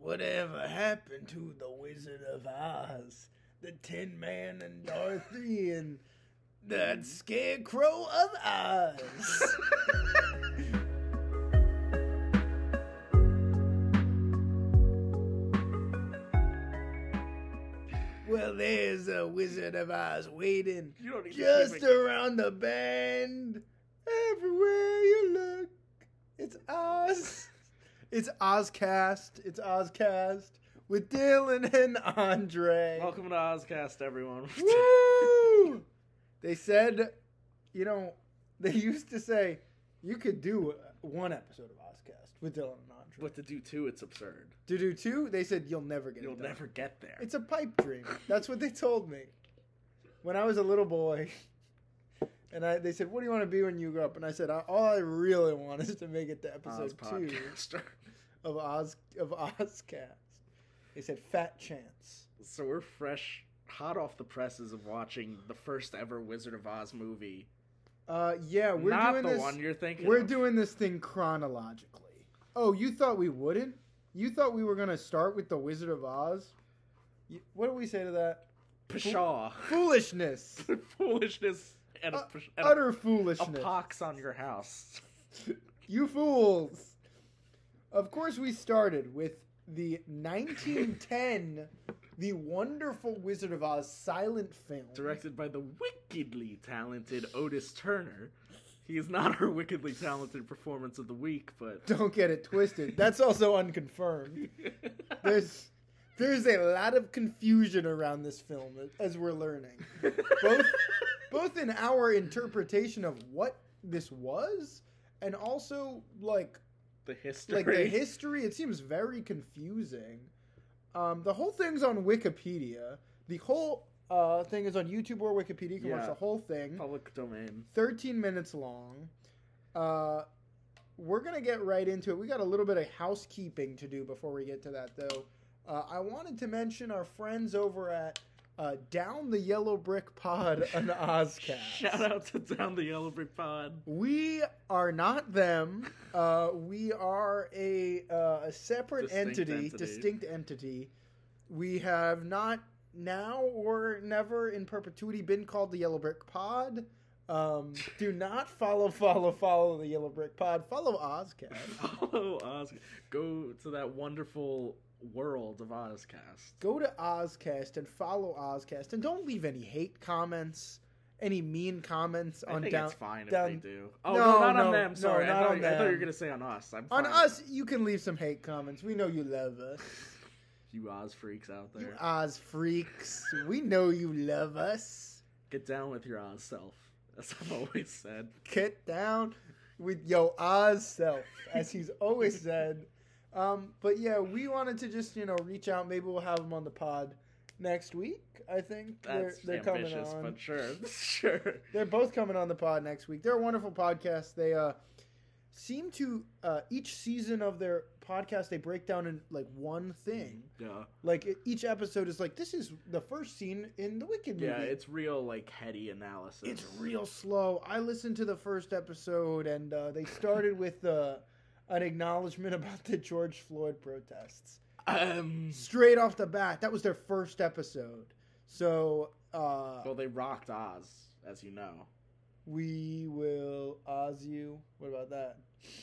Whatever happened to the Wizard of Oz? The Tin Man and Dorothy and that Scarecrow of Oz. Well, there's a Wizard of Oz waiting just around the bend. Everywhere you look, it's Oz. It's Ozcast. It's Ozcast with Dylan and Andre. Welcome to Ozcast, everyone. Woo! They said, they used to say you could do one episode of Ozcast with Dylan and Andre. But to do two, it's absurd. To do two, they said you'll never get You'll never get there. It's a pipe dream. That's what they told me when I was a little boy. And they said, "What do you want to be when you grow up?" And I said, "All I really want is to make it to episode 2 of Ozcast." They said, "Fat chance." So we're fresh, hot off the presses of watching the first ever Wizard of Oz movie. Yeah, we're not doing the this. One you're thinking. We're of. doing this thing chronologically. Oh, you thought we wouldn't? You thought we were gonna start with the Wizard of Oz? What do we say to that? Pshaw. Foolishness. Foolishness. And utter foolishness. A pox on your house. You fools. Of course we started with the 1910 The Wonderful Wizard of Oz silent film. Directed by the wickedly talented Otis Turner. He is not our wickedly talented performance of the week, but... Don't get it twisted. That's also unconfirmed. There's a lot of confusion around this film, as we're learning. Both in our interpretation of what this was, and also, the history. Like, the history, it seems very confusing. The whole thing's on Wikipedia. The whole thing is on YouTube or Wikipedia. You can watch the whole thing. Public domain. 13 minutes long. We're going to get right into it. We got a little bit of housekeeping to do before we get to that, though. I wanted to mention our friends over at Down the Yellow Brick Pod on Ozcast. Shout out to Down the Yellow Brick Pod. We are not them. We are a separate distinct entity. We have not now or never in perpetuity been called the Yellow Brick Pod. Do not follow the Yellow Brick Pod. Follow Ozcast. Follow Ozcast. Go to that wonderful world of Ozcast. Go to Ozcast and follow Ozcast, and don't leave any hate comments, any mean comments on Down. It's fine if they do. Oh, no, not on them. Sorry, not on them. I thought you were gonna say on us. On us, you can leave some hate comments. We know you love us. You Oz freaks out there. You Oz freaks. We know you love us. Get down with your Oz self, as I've always said. Get down with your Oz self, as he's always said. But yeah, we wanted to just, reach out. Maybe we'll have them on the pod next week. I think they're coming on. But sure. They're both coming on the pod next week. They're a wonderful podcast. They seem to each season of their podcast they break down in one thing. Yeah. Each episode is this is the first scene in the Wicked movie. Yeah, it's real heady analysis. It's real slow. I listened to the first episode and they started with an acknowledgement about the George Floyd protests. Straight off the bat, that was their first episode. So, well, they rocked Oz, as you know. We will Oz you. What about that?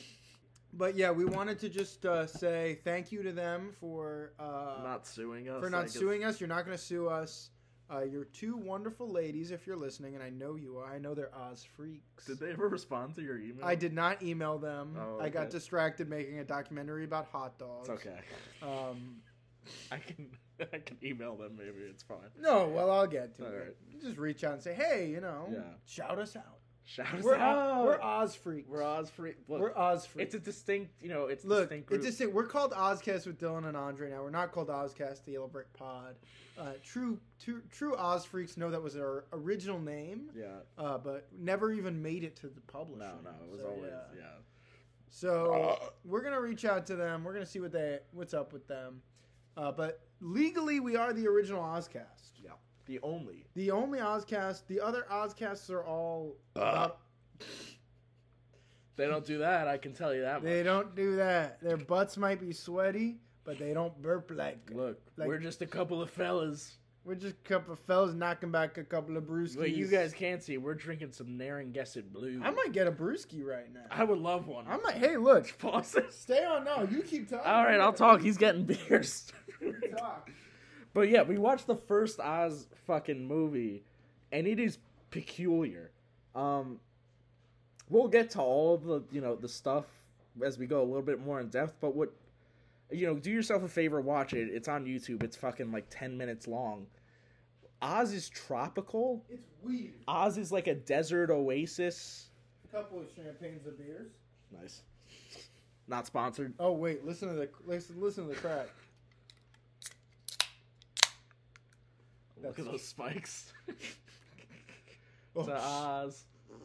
But yeah, we wanted to just say thank you to them for not suing us. Suing us. You're not going to sue us. You're two wonderful ladies if you're listening, and I know you are. I know they're Oz freaks. Did they ever respond to your email? I did not email them. Oh, okay. I got distracted making a documentary about hot dogs. It's okay. I can email them. Maybe it's fine. No, well, I'll get to it. Right. Just reach out and say, hey, shout us out. We're Oz freaks. We're Oz freaks. We're Oz freaks. It's a distinct, distinct group. It's distinct. We're called Ozcast with Dylan and Andre now. We're not called Ozcast, the Yellow Brick Pod. True Oz freaks know that was our original name. Yeah. But never even made it to the publisher. No, it was always, yeah. So we're gonna reach out to them. We're gonna see what's up with them. But legally, we are the original Ozcast. Yeah. The only Ozcast. The other Ozcasts are all. They don't do that. I can tell you that much. They don't do that. Their butts might be sweaty, but they don't burp like. Look, we're just a couple of fellas. We're just a couple of fellas knocking back a couple of brewskis. What you guys can't see, we're drinking some Narragansett Blue. I might get a brewski right now. I would love one. I might. Hey, look. Pause it. Stay on. No, you keep talking. All right, I'll talk. He's getting beers. Talk. But yeah, we watched the first Oz fucking movie, and it is peculiar. We'll get to all of the stuff as we go a little bit more in depth. But do yourself a favor, watch it. It's on YouTube. It's fucking like 10 minutes long. Oz is tropical. It's weird. Oz is like a desert oasis. A couple of champagnes of beers. Nice. Not sponsored. Oh wait, listen to the crack. Look at those spikes. Oh, to Oz.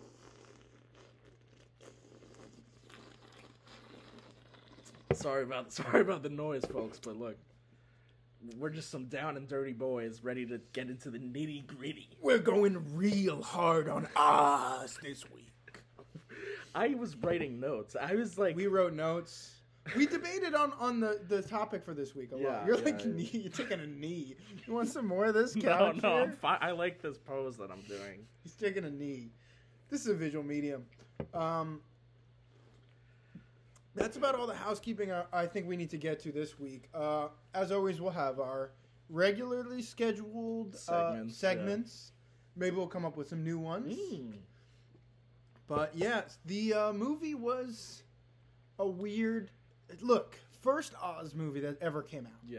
Sorry about the noise, folks, but look, we're just some down and dirty boys ready to get into the nitty gritty. We're going real hard on Oz this week. I was writing notes. I was like, we wrote notes. We debated on the topic for this week a lot. You're you're taking a knee. You want some more of this couch? No, I'm fine. I like this pose that I'm doing. He's taking a knee. This is a visual medium. That's about all the housekeeping I think we need to get to this week. As always, we'll have our regularly scheduled segments. Yeah. Maybe we'll come up with some new ones. But yes, the movie was a weird... Look, first Oz movie that ever came out. Yeah.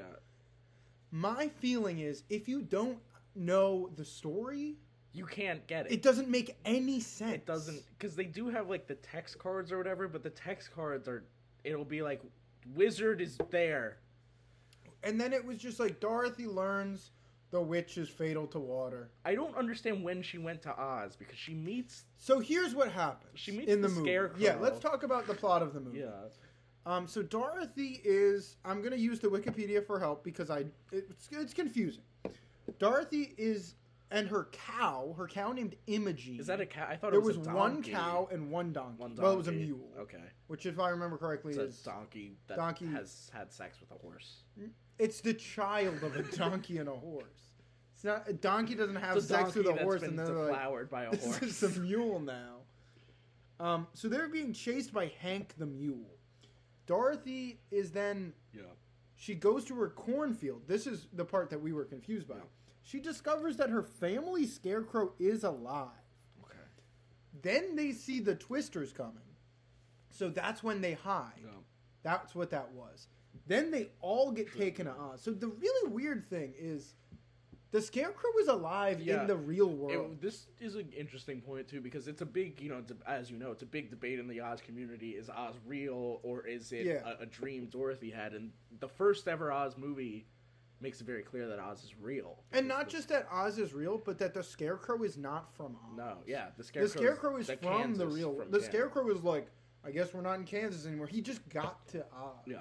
My feeling is, if you don't know the story... You can't get it. It doesn't make any sense. It doesn't... Because they do have, like, the text cards or whatever, but the text cards are... It'll be like, wizard is there. And then it was just like, Dorothy learns the witch is fatal to water. I don't understand when she went to Oz, because she meets... So here's what happens. She meets in the movie. Scarecrow. Yeah, let's talk about the plot of the movie. Yeah. So Dorothy is... I'm going to use the Wikipedia for help, because it's confusing. Dorothy is... And her cow named Imogene. Is that a cow? I thought it was a donkey. There was one cow and one donkey. Well, it was a mule. Okay. Which, if I remember correctly, is... a donkey that has had sex with a horse. It's the child of a donkey and a horse. It's not... A donkey doesn't have sex with a horse and then deflowered by a horse. It's a mule now. So they're being chased by Hank the mule. Dorothy is then... Yeah. She goes to her cornfield. This is the part that we were confused by. Yeah. She discovers that her family scarecrow is alive. Okay. Then they see the Twisters coming. So that's when they hide. Yeah. That's what that was. Then they all get taken to Oz. So the really weird thing is the scarecrow is alive in the real world. This is an interesting point, too, because it's a big, as you know, it's a big debate in the Oz community. Is Oz real, or is it a dream Dorothy had? And the first ever Oz movie... makes it very clear that Oz is real. And not just that Oz is real, but that the Scarecrow is not from Oz. No, yeah. The Scarecrow is from the real world. The Scarecrow is like, I guess we're not in Kansas anymore. He just got to Oz. Yeah.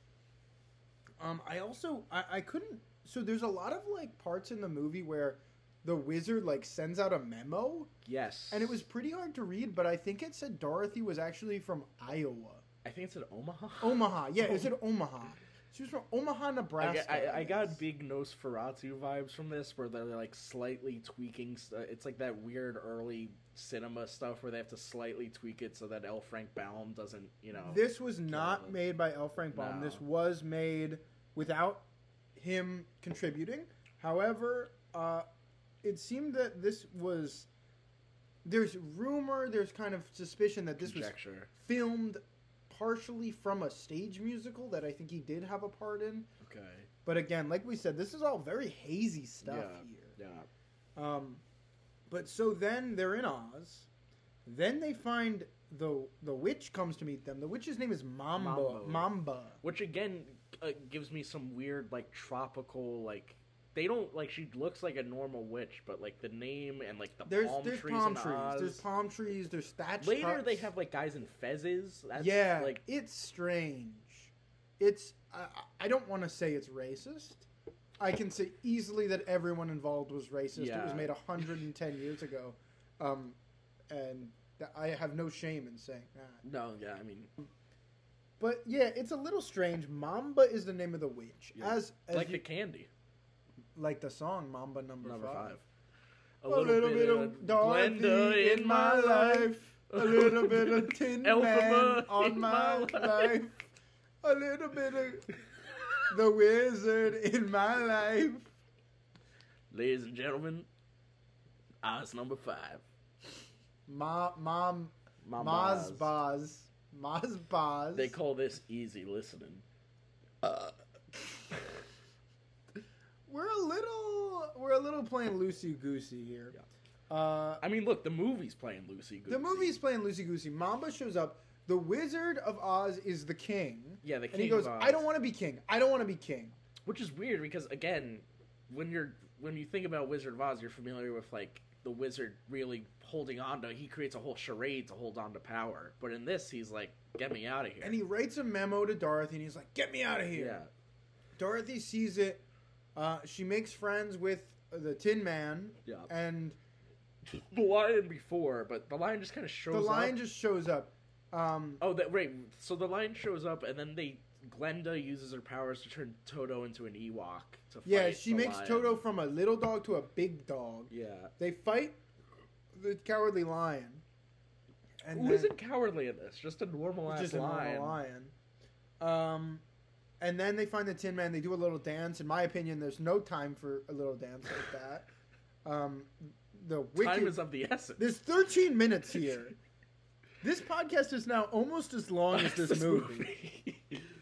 I couldn't... So there's a lot of, like, parts in the movie where the wizard, like, sends out a memo. Yes. And it was pretty hard to read, but I think it said Dorothy was actually from Iowa. I think it said Omaha? Omaha. Yeah, it said Omaha. She was from Omaha, Nebraska. I got big Nosferatu vibes from this, where they're like slightly tweaking. It's like that weird early cinema stuff where they have to slightly tweak it so that L. Frank Baum doesn't, This was not made by L. Frank Baum. No. This was made without him contributing. However, it seemed that this was... There's rumor, there's kind of suspicion that this was filmed... partially from a stage musical that I think he did have a part in. Okay. But again, like we said, this is all very hazy stuff here. Yeah. But so then they're in Oz. Then they find the witch comes to meet them. The witch's name is Mamba. Which again gives me some weird like tropical like. They don't, like, she looks like a normal witch, but, like, the name and, like, there's palm trees palm in Oz. There's palm trees, there's thatched Later, huts. they have, like, guys in fezzes. That's, like... It's strange. It's... I don't want to say it's racist. I can say easily that everyone involved was racist. Yeah. It was made 110 years ago. And I have no shame in saying that. No, yeah, I mean... But yeah, it's a little strange. Mamba is the name of the witch. Yeah. As like the candy. Like the song Mamba Number 5. A little bit of Dorothy in my life. A little bit of Tin Man on my life. A little bit of the wizard in my life. Ladies and gentlemen, Oz number 5. Maz Boz. They call this easy listening. We're a little playing loosey goosey here. Yeah. I mean, look, the movie's playing loosey goosey. The movie's playing loosey goosey. Mamba shows up. The Wizard of Oz is the king. Yeah, the king. And he goes, of Oz. I don't want to be king. I don't want to be king. Which is weird because, again, when you think about Wizard of Oz, you're familiar with like the wizard really holding on to. He creates a whole charade to hold on to power. But in this, he's like, "Get me out of here." And he writes a memo to Dorothy, and he's like, "Get me out of here." Yeah. Dorothy sees it. She makes friends with the Tin Man. Yeah. And the Lion before, but the Lion just kind of shows up. The Lion just shows up. Right. So the Lion shows up, and then Glenda uses her powers to turn Toto into an Ewok to fight. Yeah, she makes lion. Toto from a little dog to a big dog. Yeah. They fight the Cowardly Lion. And who isn't cowardly in this? Just a normal lion. Just a normal lion. And then they find the Tin Man. They do a little dance. In my opinion, there's no time for a little dance like that. Time is of the essence. There's 13 minutes here. This podcast is now almost as long as this movie.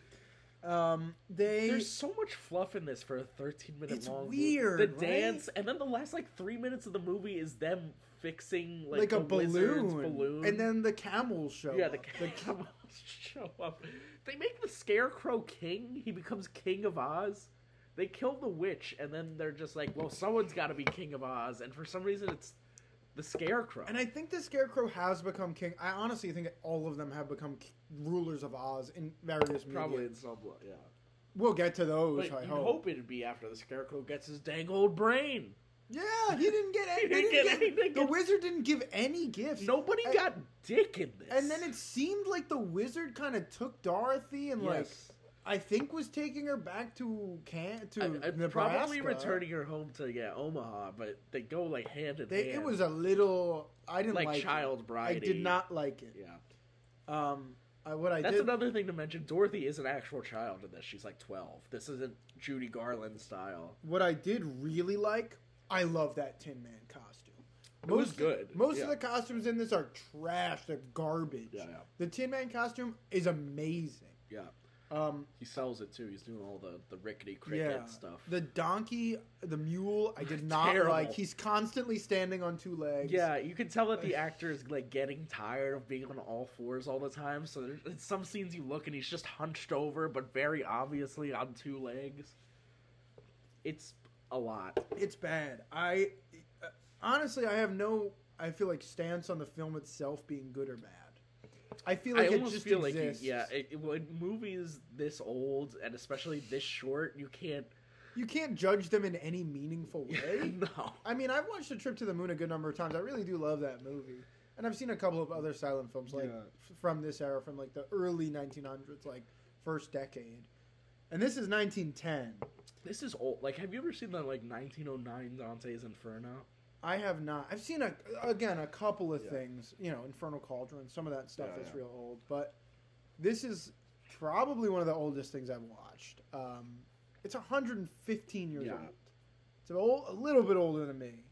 There's so much fluff in this for a 13-minute long movie. It's weird, The dance, and then the last 3 minutes of the movie is them fixing like a balloon, and then the camels show up. Yeah, the camels show up. They make the Scarecrow king. He becomes King of Oz. They kill the witch, and then they're just like, well, someone's got to be King of Oz, and for some reason it's the Scarecrow. And I think the Scarecrow has become king. I honestly think all of them have become rulers of Oz in various media. Probably in some way, yeah. We'll get to those, but I hope it'd be after the Scarecrow gets his dang old brain. Yeah, he didn't get anything. The wizard didn't give any gifts. Nobody got dick in this. And then it seemed like the wizard kind of took Dorothy and I think was taking her back to Nebraska. Probably returning her home to Omaha, but they go hand in hand. It was a little. I didn't like child bride. I did not like it. Yeah. That's another thing to mention. Dorothy is an actual child in this. She's 12. This isn't Judy Garland style. What I did really like, I love that Tin Man costume. It was good. Most of the costumes in this are trash. They're garbage. Yeah. The Tin Man costume is amazing. Yeah. He sells it too. He's doing all the rickety cricket stuff. The donkey, the mule, I did not like. He's constantly standing on two legs. Yeah, you can tell that the actor is getting tired of being on all fours all the time. So in some scenes you look and he's just hunched over, but very obviously on two legs. It's a lot. It's bad. Honestly, I have no. I feel like stance on the film itself being good or bad. I feel like it just exists. When movies this old and especially this short, you can't judge them in any meaningful way. No. I mean, I've watched A Trip to the Moon a good number of times. I really do love that movie. And I've seen a couple of other silent films from this era, from the early 1900s, first decade. And this is 1910. This is old. Have you ever seen the 1909 Dante's Inferno? I have not. I've seen a couple of things. Infernal Cauldron. Some of that stuff is real old, but this is probably one of the oldest things I've watched. It's 115 years old. It's a little bit older than me.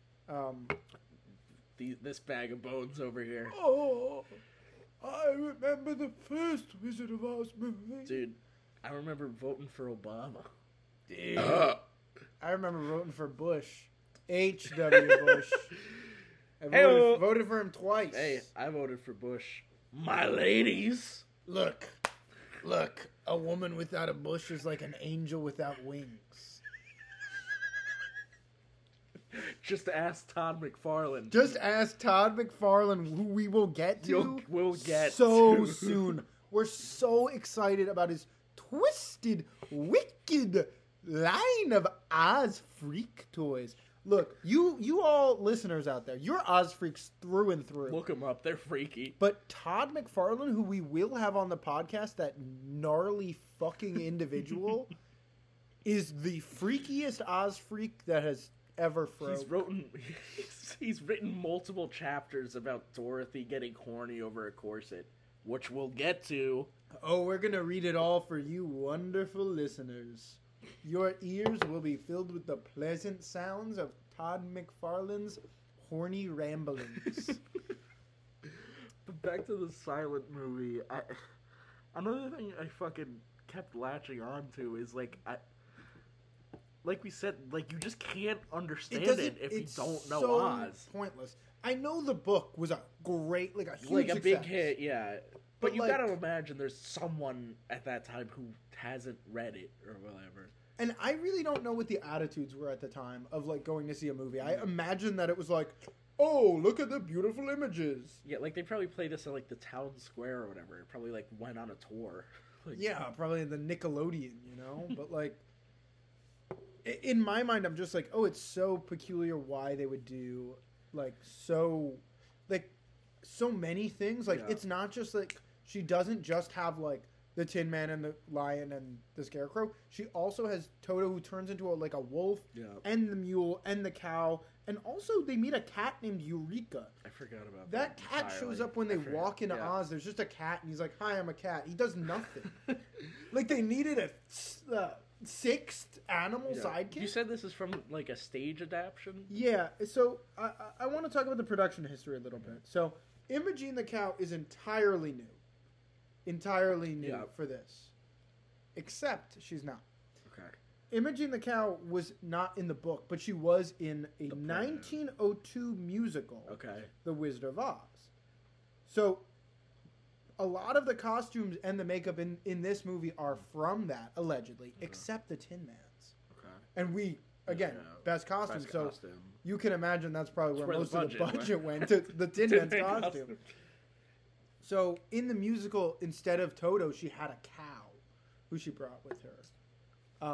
This bag of bones over here. Oh, I remember the first Wizard of Oz movie. Dude, I remember voting for Obama. Dude. I remember voting for Bush. H.W. Bush. I voted for him twice. Hey, I voted for Bush. My ladies. Look. A woman without a bush is like an angel without wings. Just ask Todd McFarlane. Who we will get to. We'll get so soon. We're so excited about his twisted, wicked line of Oz freak toys. Look, you all listeners out there, you're Oz freaks through and through. Look them up; they're freaky. But Todd McFarlane, who we will have on the podcast, that gnarly fucking individual, is the freakiest Oz freak that has ever frozen. He's written multiple chapters about Dorothy getting horny over a corset, which we'll get to. Oh, we're gonna read it all for you wonderful listeners. Your ears will be filled with the pleasant sounds of Todd McFarlane's horny ramblings. But back to the silent movie. Another thing I fucking kept latching on to is like we said, like you just can't understand it if you don't know so Oz. Pointless. I know the book was a great, like a huge success. Big hit, yeah. But you gotta imagine there's someone at that time who hasn't read it or whatever. And I really don't know what the attitudes were at the time of like going to see a movie. I imagine that it was like, oh, look at the beautiful images. Yeah, like they probably played this at like the town square or whatever. It probably like went on a tour. Like, yeah, probably the Nickelodeon, you know? But like, in my mind, I'm just like, oh, it's so peculiar why they would do like so many things. Like, it's not just like, she doesn't just have like the Tin Man and the Lion and the Scarecrow. She also has Toto, who turns into a wolf, and the mule and the cow, and also they meet a cat named Eureka. I forgot about that. That cat shows up when they walk into Oz. There's just a cat, and he's like, "Hi, I'm a cat." He does nothing. Like they needed a sixth animal sidekick. You said this is from like a stage adaptation. Yeah. So I want to talk about the production history a little bit. So Imogene the cow is entirely new for this, except she's not. Okay. Imogene the cow was not in the book, but she was in a 1902 musical. Okay. The Wizard of Oz. So a lot of the costumes and the makeup in this movie are from that, allegedly, except the Tin Man's. Okay. And we, again, best costume. So you can imagine that's probably where most of the budget went to the Tin Man's costume. So in the musical, instead of Toto, she had a cow, who she brought with her.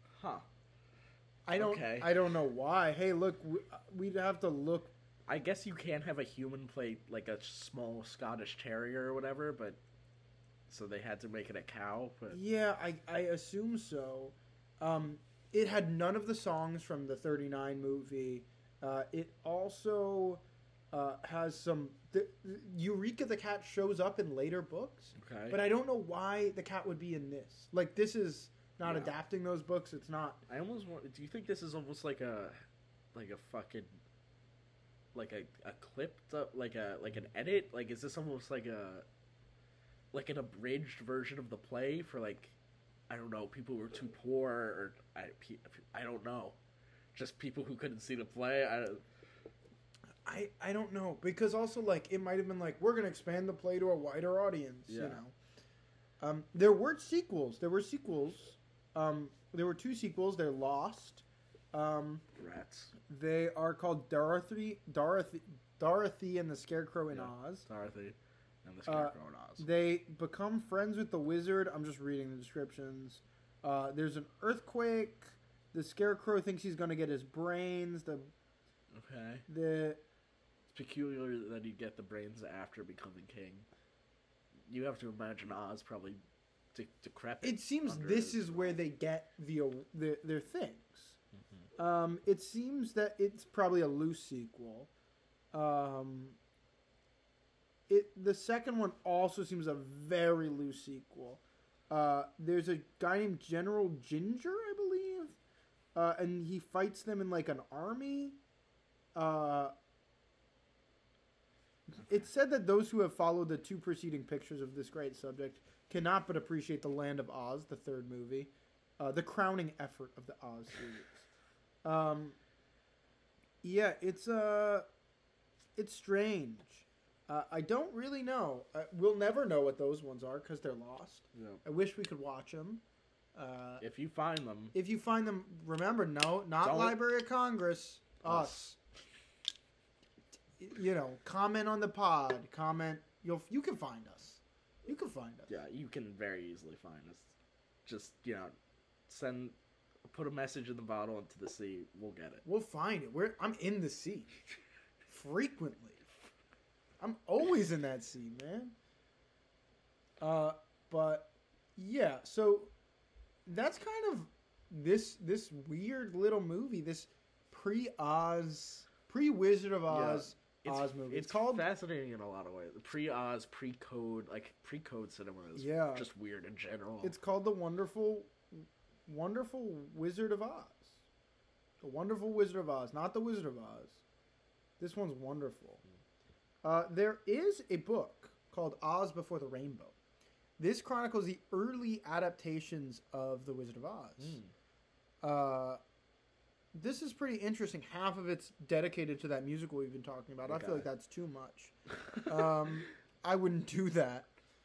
I don't know why. Hey, look, we'd have to look. I guess you can't have a human play like a small Scottish Terrier or whatever, but so they had to make it a cow. But yeah, I assume so. It had none of the songs from the '39 movie. It also has some. Eureka the cat shows up in later books, but I don't know why the cat would be in this. Like, this is not adapting those books. It's not. I almost want. Do you think this is almost like a fucking like a clipped up like an edit? Like, is this almost like an abridged version of the play for like, I don't know, people who were too poor, or I don't know, just people who couldn't see the play. I don't know, because also like it might have been like, we're gonna expand the play to a wider audience, you know. There were sequels. There were sequels. There were 2 sequels. They're lost. Rats. They are called Dorothy and the Scarecrow in Oz. Dorothy and the Scarecrow in Oz. They become friends with the wizard. I'm just reading the descriptions. There's an earthquake. The Scarecrow thinks he's going to get his brains. It's peculiar that he'd get the brains after becoming king. You have to imagine Oz probably decrepit. It seems this is where they get their things. Mm-hmm. It seems that it's probably a loose sequel. The second one also seems a very loose sequel. There's a guy named General Ginger, I believe, and he fights them in like an army. It's said that those who have followed the 2 preceding pictures of this great subject cannot but appreciate The Land of Oz, the 3rd movie, the crowning effort of the Oz series. Yeah, it's strange. I don't really know. We'll never know what those ones are because they're lost. Yeah. I wish we could watch them. If you find them, remember, not Library of Congress. Us. You know, comment on the pod. Comment. You can find us. Yeah, you can very easily find us. Just, send a Put a message in the bottle into the sea. We'll get it. We'll find it. I'm in the sea. Frequently. I'm always in that sea, man. But yeah, so that's kind of this weird little movie, this pre-Oz, pre-Wizard of Oz Oz movie. It's called fascinating in a lot of ways. Pre-Oz, pre-code, like pre-code cinema is just weird in general. It's called The Wonderful Wizard of Oz. The Wonderful Wizard of Oz, not The Wizard of Oz. This one's wonderful. There is a book called Oz Before the Rainbow. This chronicles the early adaptations of The Wizard of Oz. This is pretty interesting. Half of it's dedicated to that musical we've been talking about. Okay. I feel like that's too much. I wouldn't do that.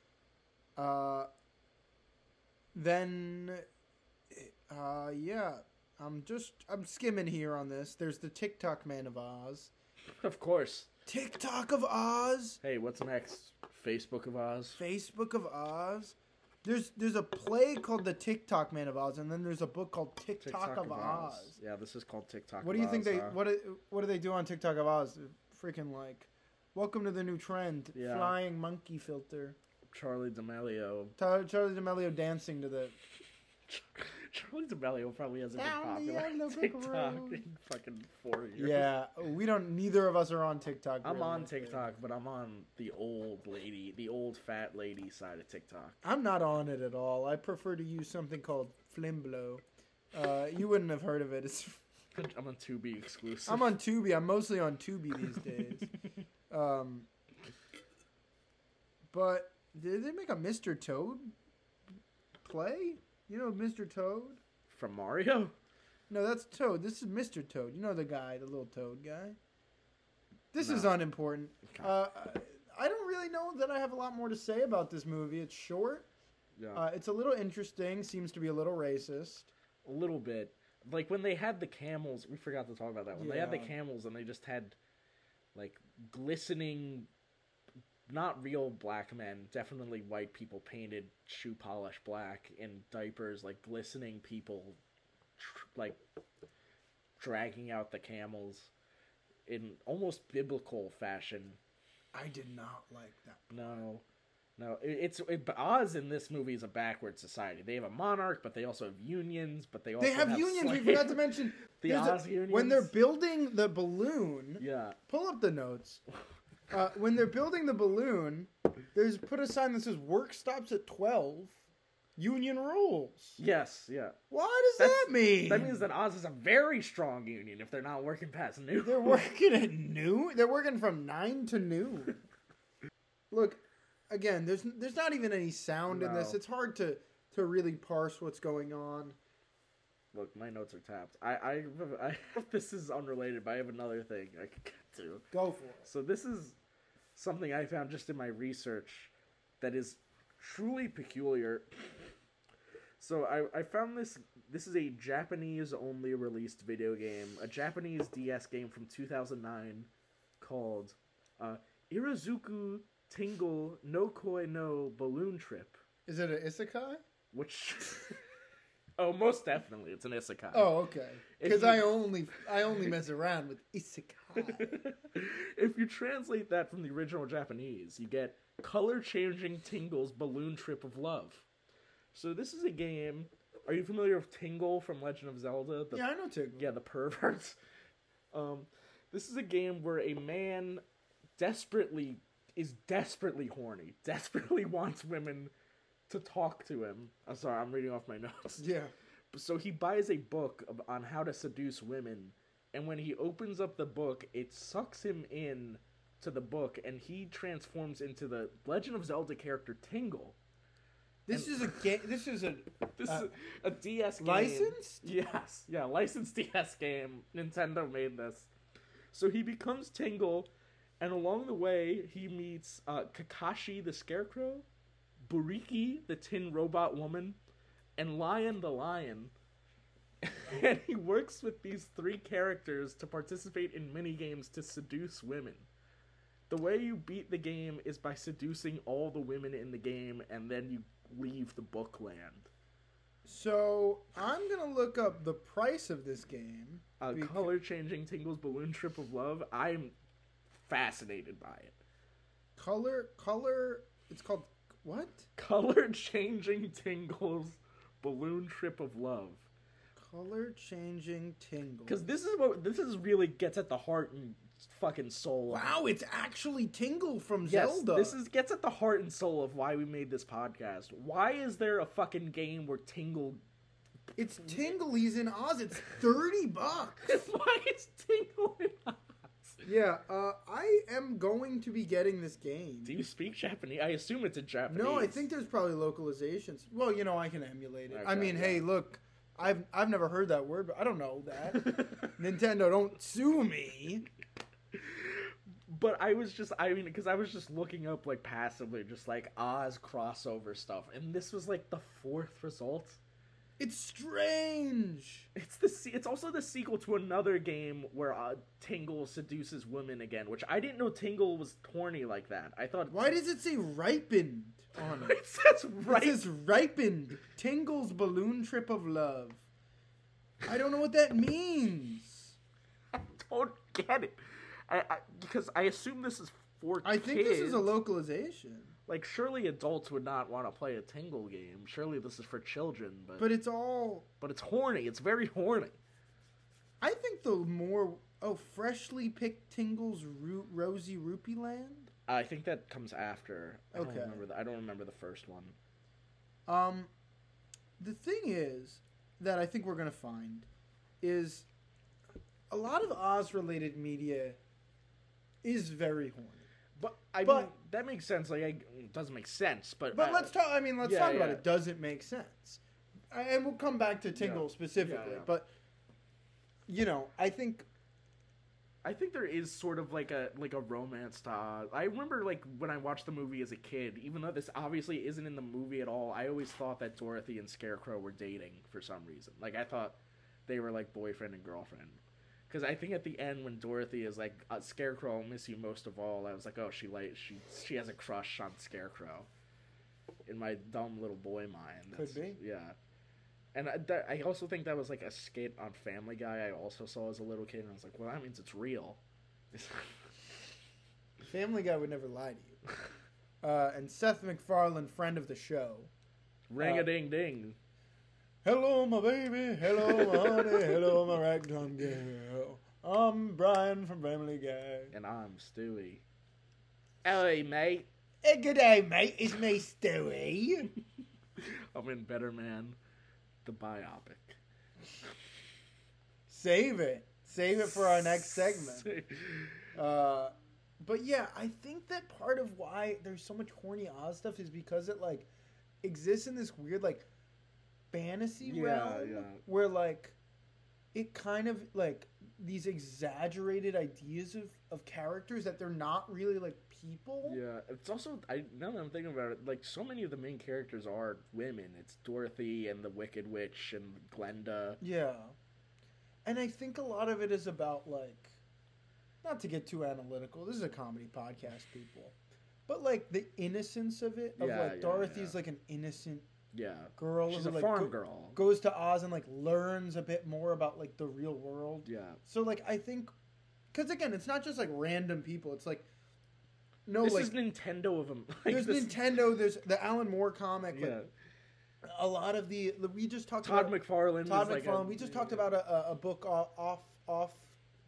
I'm skimming here on this. There's the TikTok Man of Oz. Of course. TikTok of Oz. Hey, what's next? Facebook of Oz. Facebook of Oz. There's a play called The TikTok Man of Oz, and then there's a book called TikTok of Oz. Yeah, this is called TikTok of Oz. What do you think what do they do on TikTok of Oz? Freaking like, welcome to the new trend, flying monkey filter. Charlie D'Amelio. Charlie D'Amelio dancing to the... Charlie D'Amelio probably hasn't been popular on TikTok in fucking 4 years. Yeah, neither of us are on TikTok. I'm on TikTok, but I'm on the old fat lady side of TikTok. I'm not on it at all. I prefer to use something called Flimblo. You wouldn't have heard of it. I'm on Tubi exclusive. I'm on Tubi. I'm mostly on Tubi these days. But did they make a Mr. Toad play? You know Mr. Toad? From Mario? No, that's Toad. This is Mr. Toad. You know the guy, the little Toad guy? This is unimportant. I don't really know that I have a lot more to say about this movie. It's short. Yeah. It's a little interesting. Seems to be a little racist. A little bit. Like when they had the camels, we forgot to talk about that. When they had the camels and they just had like glistening... Not real black men, definitely white people painted shoe polish black in diapers, like glistening people, like dragging out the camels in almost biblical fashion. I did not like that. No. Oz in this movie is a backward society. They have a monarch, but they also have unions, but they also have unions. We forgot to mention the Oz unions. When they're building the balloon, pull up the notes. When they're building the balloon, there's put a sign that says work stops at 12. Union rules. Yes, yeah. What does that mean? That means that Oz is a very strong union if they're not working past noon. They're working at noon? They're working from 9 to noon. Look, again, there's not even any sound in this. It's hard to really parse what's going on. Look, my notes are tapped. I this is unrelated, but I have another thing I could get to. Go for it. So this is something I found just in my research that is truly peculiar. So I found this. This is a Japanese-only released video game, a Japanese DS game from 2009 called Irazuku Tingle no Koi no Balloon Trip. Is it an isekai? Which... Oh, most definitely, it's an isekai. Oh, okay. Because I only mess around with isekai. If you translate that from the original Japanese, you get color-changing Tingle's Balloon Trip of Love. So this is a game. Are you familiar with Tingle from Legend of Zelda? Yeah, I know Tingle. Yeah, the perverts. This is a game where a man desperately horny, desperately wants women to talk to him. I'm sorry, I'm reading off my notes. Yeah. So he buys a book on how to seduce women, and when he opens up the book, it sucks him in to the book, and he transforms into the Legend of Zelda character Tingle. This is a game. This is a DS game. Licensed? Yes, yeah, licensed DS game. Nintendo made this. So he becomes Tingle, and along the way, he meets Kakashi the Scarecrow, Buriki, the tin robot woman, and Lion the Lion. And he works with these three characters to participate in minigames to seduce women. The way you beat the game is by seducing all the women in the game, and then you leave the book land. So, I'm going to look look up the price of this game. Color-changing Tingle's Balloon Trip of Love. I'm fascinated by it. Color. It's called what? Color-changing Tingle's Balloon Trip of Love. Color-changing Tingles. Because this is really gets at the heart and fucking soul. Wow, it's actually Tingle from Zelda. This gets at the heart and soul of why we made this podcast. Why is there a fucking game where Tingle? It's Tingle. He's in Oz. It's $30. Why is Tingle in Oz? Yeah, I am going to be getting this game. Do you speak Japanese? I assume it's in Japanese. No, I think there's probably localizations. Well, I can emulate it. Okay, hey, look, I've never heard that word, but I don't know that. Nintendo, don't sue me. But because I was just looking up, like, passively, just, like, Oz crossover stuff, and this was, like, the 4th result. It's strange! It's also the sequel to another game where Tingle seduces women again, which I didn't know Tingle was horny like that. I thought... Why does it say ripened on it? It says ripened. It says ripened. Tingle's Balloon Trip of Love. I don't know what that means. I don't get it. Because I assume this is for kids. I think this is a localization. Like, surely adults would not want to play a Tingle game. Surely this is for children, but... But it's all... But it's horny. It's very horny. I think the more... Oh, freshly picked Tingle's Rosy Rupee Land? I think that comes after. I don't remember the first one. The thing is that I think we're going to find is a lot of Oz-related media is very horny. But I mean, that makes sense. Like, it doesn't make sense, but let's talk. I mean, let's talk about it. Does it make sense? And we'll come back to Tingle specifically. Yeah. But I think there is sort of like a romance to Oz. I remember, like, when I watched the movie as a kid, even though this obviously isn't in the movie at all, I always thought that Dorothy and Scarecrow were dating for some reason. Like, I thought they were like boyfriend and girlfriend. Because I think at the end when Dorothy is like, Scarecrow, I'll miss you most of all, I was like, oh, she has a crush on Scarecrow. In my dumb little boy mind. Could be. Yeah. And I also think that was like a skit on Family Guy I also saw as a little kid, and I was like, well, that means it's real. Family Guy would never lie to you. And Seth MacFarlane, friend of the show. Ring-a-ding-ding. Hello, my baby. Hello, my honey. Hello, my ragtime girl. I'm Brian from Family Guy. And I'm Stewie. Hey, mate. Hey, good day, mate. It's me, Stewie. I'm in Better Man, the biopic. Save it. Save it for our next segment. But yeah, I think that part of why there's so much horny Oz stuff is because it, like, exists in this weird, like, fantasy realm where, like, it kind of, like, these exaggerated ideas of characters that they're not really, like, people. Yeah, it's also, now that I'm thinking about it, like, so many of the main characters are women. It's Dorothy and the Wicked Witch and Glenda. Yeah. And I think a lot of it is about, like, not to get too analytical, this is a comedy podcast, people, but, like, the innocence of it, of, like, Dorothy's, like, an innocent girl. She's who, a like, farm girl. Goes to Oz and, like, learns a bit more about, like, the real world. Yeah. So, like, I think, because, again, it's not just, like, random people. It's, like, this is Nintendo of them. Like, there's Nintendo, there's the Alan Moore comic. Yeah. Like, a lot of we just talked about... Todd McFarlane. We just talked about a book off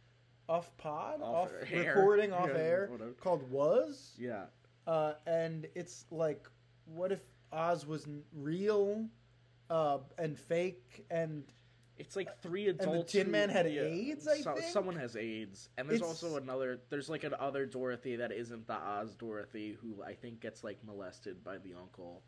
air called Was. Yeah. And it's like, what if Oz was real and fake, and it's like 3 adults. And the Tin Man had AIDS, I think? Someone has AIDS. And there's also there's like another Dorothy that isn't the Oz Dorothy who I think gets like molested by the uncle.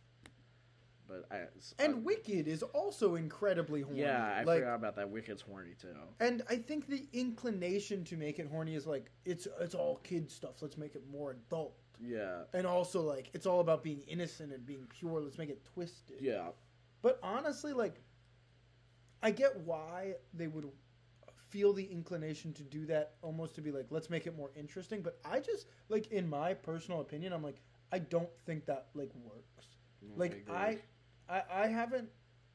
And Wicked is also incredibly horny. Yeah, I forgot about that. Wicked's horny too. And I think the inclination to make it horny is like, it's all kid stuff. Let's make it more adult. Yeah. And also, like, it's all about being innocent and being pure. Let's make it twisted. Yeah. But honestly, like, I get why they would feel the inclination to do that, almost to be like, let's make it more interesting. But I just, like, in my personal opinion, I'm like, I don't think that, like, works. No, like, I haven't...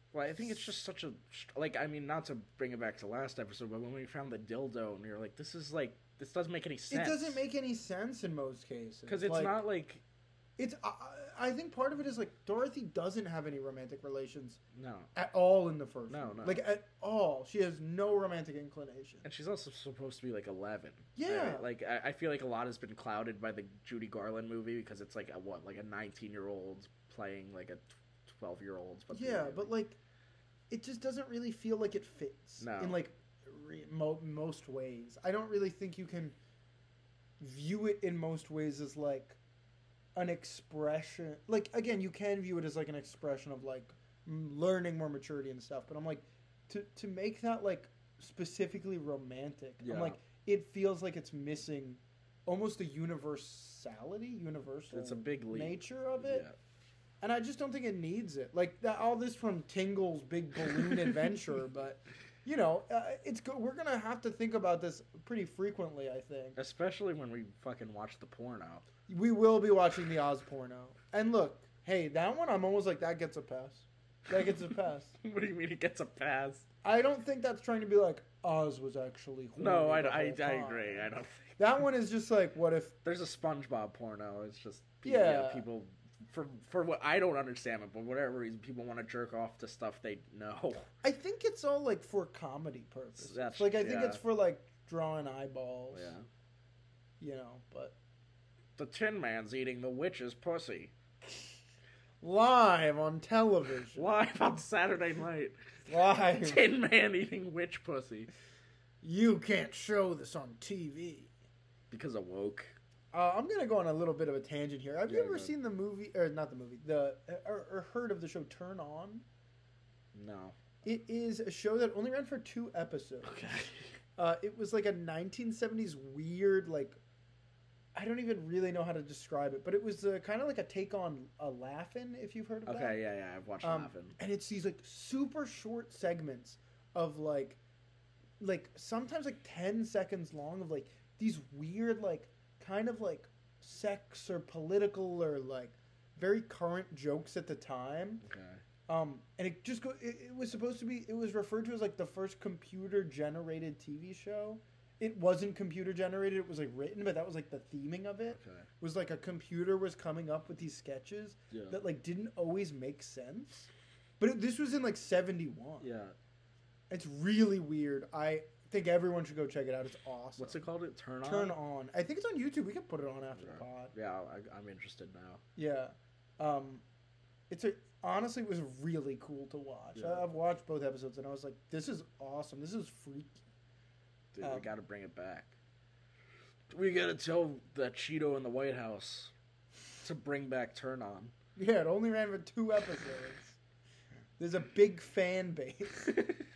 Well, I think it's just such a like. I mean, not to bring it back to last episode, but when we found the dildo, and you're like, this doesn't make any sense. It doesn't make any sense in most cases because it's like, not like. It's. I think part of it is like Dorothy doesn't have any romantic relations. No. At all in the first. No. Like at all, she has no romantic inclination. And she's also supposed to be like 11. Yeah. Right? Like I feel like a lot has been clouded by the Judy Garland movie because it's like a 19-year-old playing like a 12-year-old. But like, it just doesn't really feel like it fits. No. In like most ways, I don't really think you can view it in most ways as like an expression. Like again, you can view it as like an expression of like learning more maturity and stuff. But I'm like, to make that like specifically romantic. Yeah. I'm like, it feels like it's missing almost a universal it's a big leap. Nature of it. Yeah. And I just don't think it needs it. Like all this from Tingle's big balloon adventure, but you know, it's good. We're gonna have to think about this pretty frequently, I think. Especially when we fucking watch the porno. We will be watching the Oz porno. And look, hey, that one I'm almost like that gets a pass. That gets a pass. What do you mean it gets a pass? I don't think that's trying to be like Oz was actually horny. No, I agree. I don't think that one is just like, what if there's a SpongeBob porno? It's just people for what I don't understand it, but whatever reason people want to jerk off to stuff they know. I think it's all like for comedy purposes. I think it's for like drawing eyeballs. Yeah. You know, but the Tin Man's eating the witch's pussy. Live on television. Live on Saturday night. Live. Tin Man eating witch pussy. You can't show this on TV. Because of woke. I'm going to go on a little bit of a tangent here. Have you ever seen the movie, or not the movie, or heard of the show Turn On? No. It is a show that only ran for 2 episodes. Okay. It was like a 1970s weird, like, I don't even really know how to describe it, but it was kind of like a take on Laugh-In, if you've heard of that. Okay, yeah, I've watched Laugh-In. And it's these like super short segments of like sometimes like 10 seconds long of like these weird like kind of like sex or political or like very current jokes at the time. Okay. And it just it was supposed to be, it was referred to as like the first computer generated TV show. It wasn't computer generated, it was like written, but that was like the theming of it. Okay. Was like a computer was coming up with these sketches that like didn't always make sense. But this was in like 71. Yeah. It's really weird. I think everyone should go check it out. It's awesome. What's it called? Turn On? Turn On. I think it's on YouTube. We can put it on after the pod. Yeah, I'm interested now. Yeah. Honestly, it was really cool to watch. Yeah. I've watched both episodes and I was like, this is awesome. This is freaky. Dude, we gotta bring it back. We gotta tell that Cheeto in the White House to bring back Turn On. Yeah, it only ran for 2 episodes. There's a big fan base.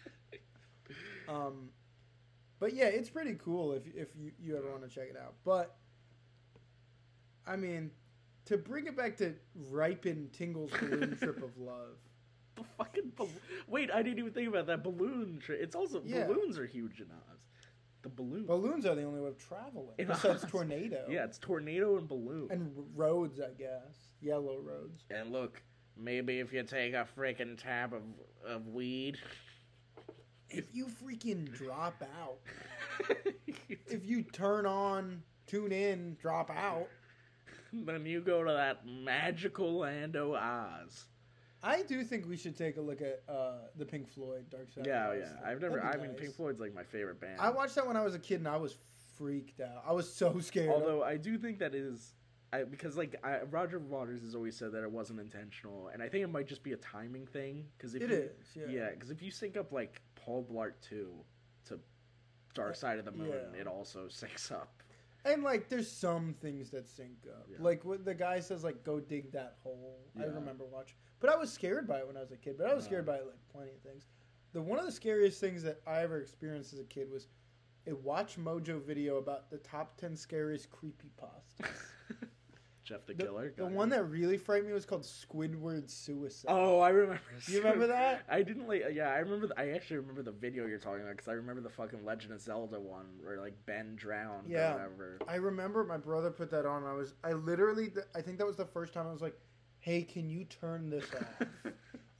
But yeah, it's pretty cool if you ever want to check it out. But I mean, to bring it back to Ripen Tingle's balloon trip of love. The fucking wait, I didn't even think about that balloon trip. It's also balloons are huge in Oz. The balloons are the only way of traveling. Besides tornado. Yeah, it's tornado and balloon. And roads, I guess. Yellow roads. And look, maybe if you take a freaking tab of weed. If you freaking drop out. If you turn on, tune in, drop out. Then you go to that magical land of Oz. I do think we should take a look at the Pink Floyd Dark Side. Yeah. I mean, Pink Floyd's like my favorite band. I watched that when I was a kid, and I was freaked out. I was so scared. Although I do think that is, because like Roger Waters has always said that it wasn't intentional, and I think it might just be a timing thing. Because because if you sync up like Paul Blart 2 to Dark Side of the Moon, it also syncs up. And, like, there's some things that sync up. Yeah. Like, when the guy says, like, go dig that hole. Yeah. I remember watching. But I was scared by it when I was a kid. But I was scared by, like, plenty of things. One of the scariest things that I ever experienced as a kid was a Watch Mojo video about the top 10 scariest creepypastas. Jeff the Killer. The one that really frightened me was called Squidward's Suicide. Oh, I remember. You remember that? I didn't like. Yeah, I remember. I actually remember the video you're talking about because I remember the fucking Legend of Zelda one where like Ben drowned. Or whatever. I remember my brother put that on. I literally. I think that was the first time I was like, "Hey, can you turn this off?"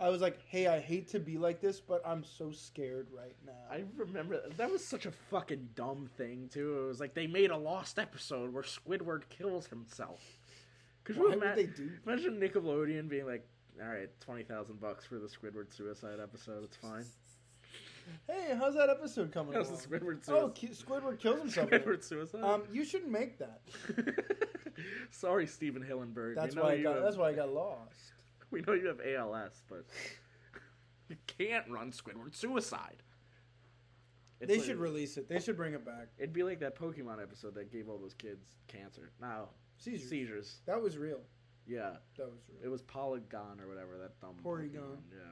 I was like, hey, I hate to be like this, but I'm so scared right now. I remember that was such a fucking dumb thing too. It was like they made a Lost episode where Squidward kills himself. Why would they do? Imagine Nickelodeon being like, "All right, $20,000 for the Squidward suicide episode. It's fine." Hey, how's that episode coming? How's the Squidward suicide? Oh, Squidward kills himself. Squidward suicide. You shouldn't make that. Sorry, Steven Hillenburg. That's why I got lost. We know you have ALS, but you can't run Squidward suicide. They should release it. They should bring it back. It'd be like that Pokemon episode that gave all those kids cancer. No, seizures. That was real. Yeah, that was real. It was Polygon or whatever that dumb Porygon. Pokemon. Yeah.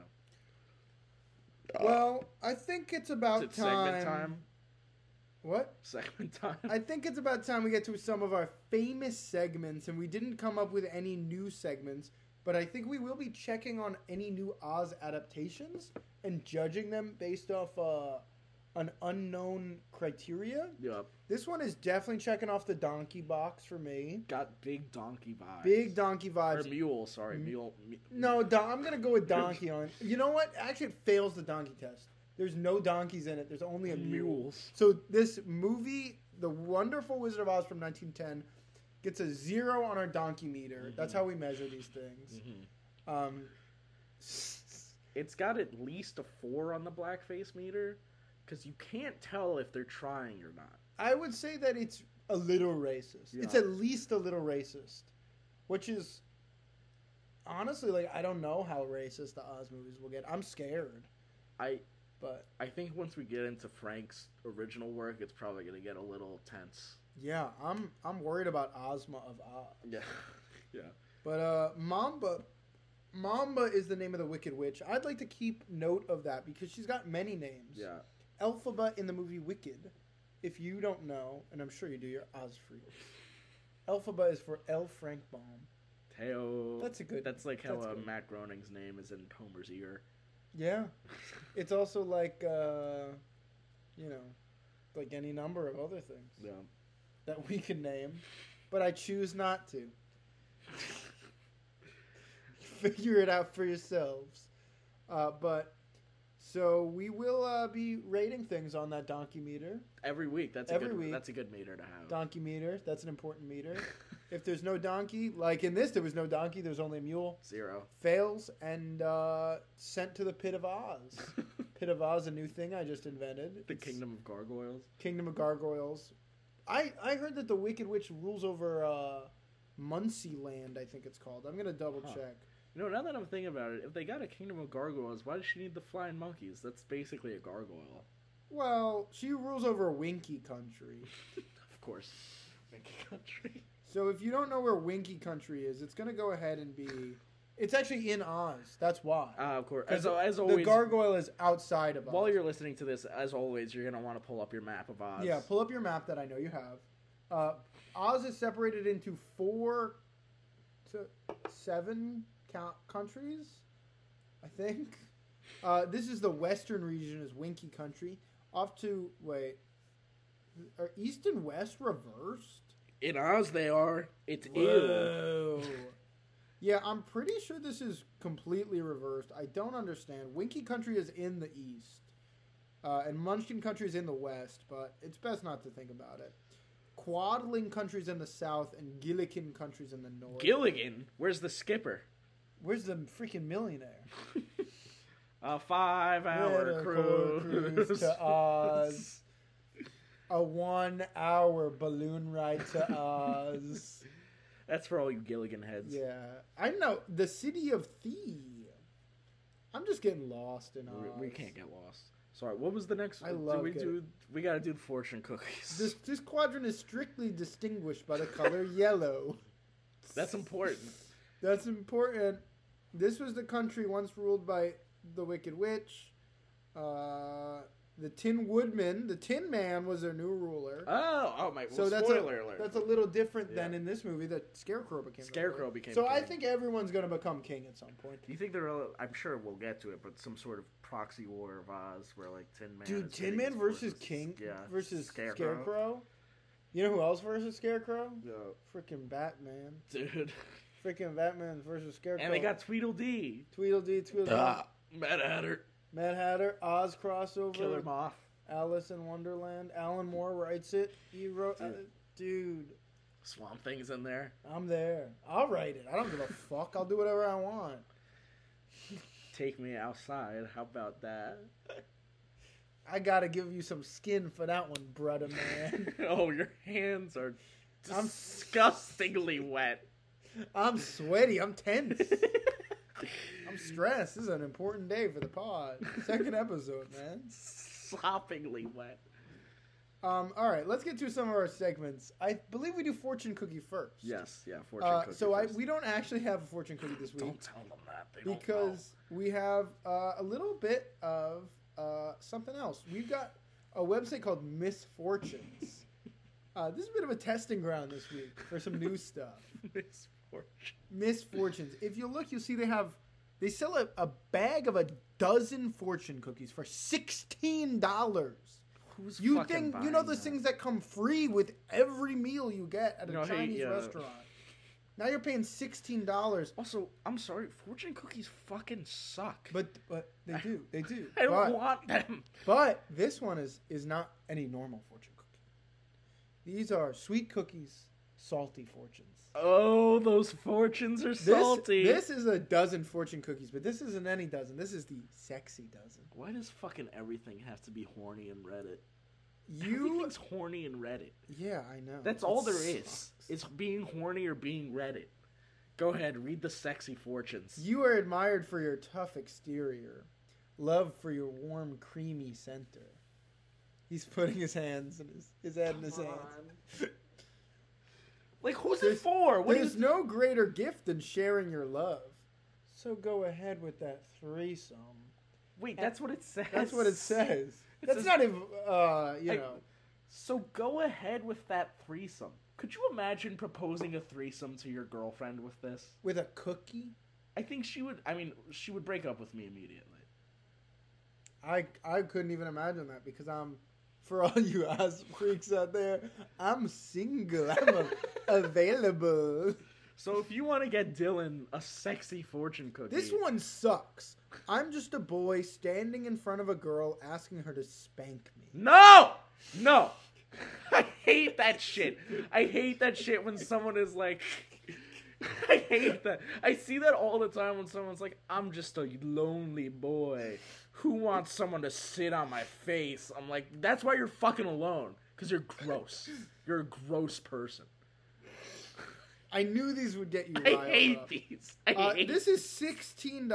Well, I think it's about time. Segment time. What? Segment time. I think it's about time we get to some of our famous segments, and we didn't come up with any new segments, but I think we will be checking on any new Oz adaptations and judging them based off an unknown criteria. Yep. This one is definitely checking off the donkey box for me. Got big donkey vibes. Big donkey vibes. Or mule, sorry. Mule. No, I'm going to go with donkey on. You know what? Actually, it fails the donkey test. There's no donkeys in it. There's only a mule. Mules. So this movie, The Wonderful Wizard of Oz from 1910, gets a 0 on our donkey meter. Mm-hmm. That's how we measure these things. Mm-hmm. It's got at least a 4 on the blackface meter, because you can't tell if they're trying or not. I would say that it's a little racist. Yeah. It's at least a little racist, which is honestly, like, I don't know how racist the Oz movies will get. I'm scared. But I think once we get into Frank's original work, it's probably going to get a little tense. Yeah, I'm worried about Ozma of Oz. Yeah, yeah. But Mamba is the name of the Wicked Witch. I'd like to keep note of that because she's got many names. Yeah. Elphaba in the movie Wicked, if you don't know, and I'm sure you do, you're Oz freak. Elphaba is for L. Frank Baum. Teo. That's a good. That's like how Matt Groening's name is in Homer's ear. Yeah, it's also like like any number of other things. Yeah. That we can name, but I choose not to. Figure it out for yourselves. So we will be rating things on that donkey meter every week. That's a good meter to have. Donkey meter. That's an important meter. If there's no donkey, like in this, there was no donkey. There's only a mule. 0. Fails and sent to the Pit of Oz. Pit of Oz, a new thing I just invented. The Kingdom of Gargoyles. Kingdom of Gargoyles. I heard that the Wicked Witch rules over Muncie Land, I think it's called. I'm going to double check. You know, now that I'm thinking about it, if they got a Kingdom of Gargoyles, why does she need the flying monkeys? That's basically a gargoyle. Well, she rules over Winky Country. Of course. Winky Country. So if you don't know where Winky Country is, it's going to go ahead and be... It's actually in Oz. That's why. Of course. As always, the gargoyle is outside of Oz. While you're listening to this, as always, you're going to want to pull up your map of Oz. Yeah, pull up your map that I know you have. Oz is separated into 4 to 7 countries, I think. This is the western region is Winky Country. Off to, are East and West reversed? In Oz they are. It's Whoa. Yeah, I'm pretty sure this is completely reversed. I don't understand. Winky Country is in the east. And Munchkin Country is in the west, but it's best not to think about it. Quadling Country's in the south, and Gilligan Country's in the north. Gilligan? Where's the skipper? Where's the freaking millionaire? A 5-hour cruise to Oz. A 1-hour balloon ride to Oz. That's for all you Gilligan heads. Yeah. I know. The city of Thee. I'm just getting lost in Oz. We can't get lost. Sorry, what was the next? We gotta do fortune cookies. This quadrant is strictly distinguished by the color yellow. That's important. That's important. This was the country once ruled by the Wicked Witch. The Tin Woodman, the Tin Man, was their new ruler. Oh my! Well, so spoiler alert. That's a little different than in this movie that Scarecrow became. So king. I think everyone's going to become king at some point. Do you think I'm sure we'll get to it, but some sort of proxy war of Oz where like Tin Man. Dude, Tin Man versus King versus Scarecrow. You know who else versus Scarecrow? Yeah. Freaking Batman. Dude. freaking Batman versus Scarecrow. And they got Tweedledee. Tweedledee. Mad Hatter. Mad Hatter. Oz crossover. Killer Moth. Alice in Wonderland. Alan Moore writes it. He wrote... Dude. Swamp Thing's in there. I'm there. I'll write it. I don't give a fuck. I'll do whatever I want. Take me outside. How about that? I gotta give you some skin for that one, brother man. Oh, your hands are disgustingly wet. I'm sweaty. I'm tense. I'm stressed. This is an important day for the pod. Second episode, man. Soppingly wet. All right, let's get to some of our segments. I believe we do fortune cookie first. Yes, yeah, fortune cookie. So we don't actually have a fortune cookie this week. Don't tell them that. Because we have a little bit of something else. We've got a website called Misfortunes. This is a bit of a testing ground this week for some new stuff. Misfortunes. If you look, you'll see they sell a bag of a dozen fortune cookies for $16. Who's you know those things that come free with every meal you get at a Chinese restaurant. Now you're paying $16. Also, I'm sorry, fortune cookies fucking suck. But they do. They do. I don't want them. But this one is not any normal fortune cookie. These are sweet cookies, salty fortunes. Oh, those fortunes are salty. This is a dozen fortune cookies, but this isn't any dozen. This is the sexy dozen. Why does fucking everything have to be horny in Reddit? Everything's horny in Reddit. Yeah, I know. That's all there is. It's being horny or being Reddit. Go ahead, read the sexy fortunes. You are admired for your tough exterior, loved for your warm, creamy center. He's putting his hands and his head in his hands. Like, who's it for? There's no greater gift than sharing your love. So go ahead with that threesome. Wait, that's what it says? That's what it says. That's not even, know. So go ahead with that threesome. Could you imagine proposing a threesome to your girlfriend with this? With a cookie? I think she would break up with me immediately. I couldn't even imagine that because for all you ass freaks out there, I'm single. I'm available. So if you want to get Dylan a sexy fortune cookie... This one sucks. I'm just a boy standing in front of a girl asking her to spank me. No! I hate that shit. I hate that shit when someone is like... I hate that. I see that all the time when someone's like, I'm just a lonely boy. Who wants someone to sit on my face? I'm like, that's why you're fucking alone. Because you're gross. You're a gross person. I knew these would get you riled up. I hate these. This is $16.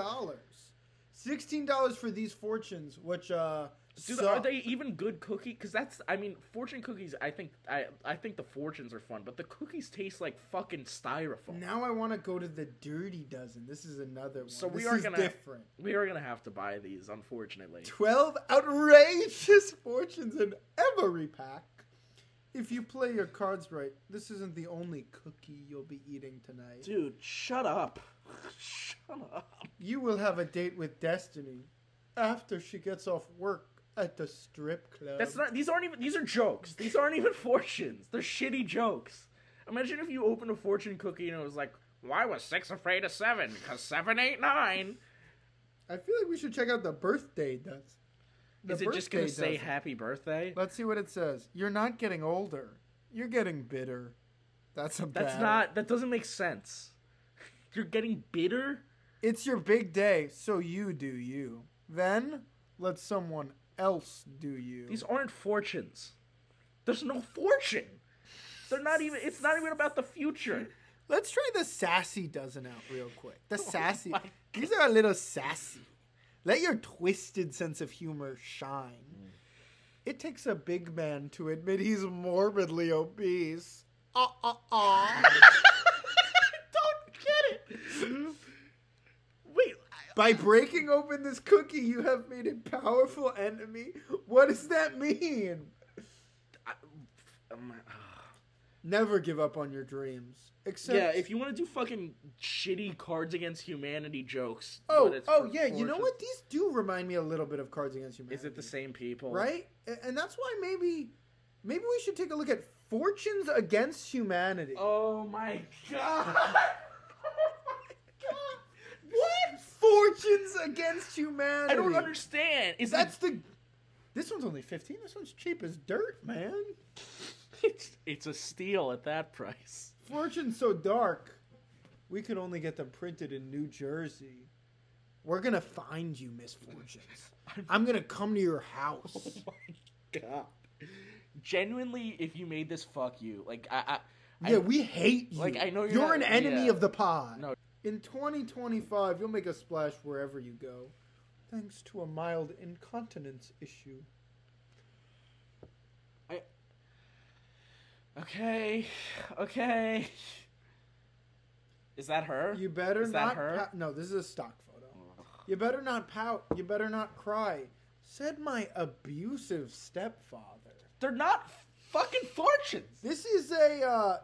$16 for these fortunes, which Dude, are they even good cookie? Because fortune cookies, I think the fortunes are fun, but the cookies taste like fucking styrofoam. Now I want to go to the dirty dozen. This is another one. So we are gonna have to buy these, unfortunately. 12 outrageous fortunes in every pack. If you play your cards right, this isn't the only cookie you'll be eating tonight. Dude, shut up. Shut up. You will have a date with Destiny after she gets off work at the strip club. These are jokes. These aren't even fortunes. They're shitty jokes. Imagine if you opened a fortune cookie and it was like, why was 6 afraid of 7? Because 7 ain't 9. I feel like we should check out the birthday does. Is it just going to say happy birthday? Let's see what it says. You're not getting older. You're getting bitter. That doesn't make sense. You're getting bitter? It's your big day, so you do you. Then, let someone else do you. These aren't fortunes. There's no fortune. It's not even about the future. Let's try the sassy dozen out real quick. The sassy. These are a little sassy. Let your twisted sense of humor shine. It takes a big man to admit he's morbidly obese. Don't get it. Wait. By breaking open this cookie, you have made a powerful enemy. What does that mean? Never give up on your dreams. If you want to do fucking shitty Cards Against Humanity jokes. You know what? These do remind me a little bit of Cards Against Humanity. Is it the same people? Right? And that's why maybe we should take a look at Fortunes Against Humanity. Oh my god! Fortunes against humanity. I don't understand. This one's only 15. This one's cheap as dirt, man. It's a steal at that price. Fortune's so dark, we could only get them printed in New Jersey. We're gonna find you, Misfortunes. I'm gonna come to your house. Oh my god. Genuinely, if you made this, fuck you. Like, we hate you. Like, I know you're an enemy of the pod. No. In 2025, you'll make a splash wherever you go, thanks to a mild incontinence issue. Okay. Is that her? You better is not. That her? No, this is a stock photo. You better not pout. You better not cry. Said my abusive stepfather. They're not fucking Fortunes. This is a.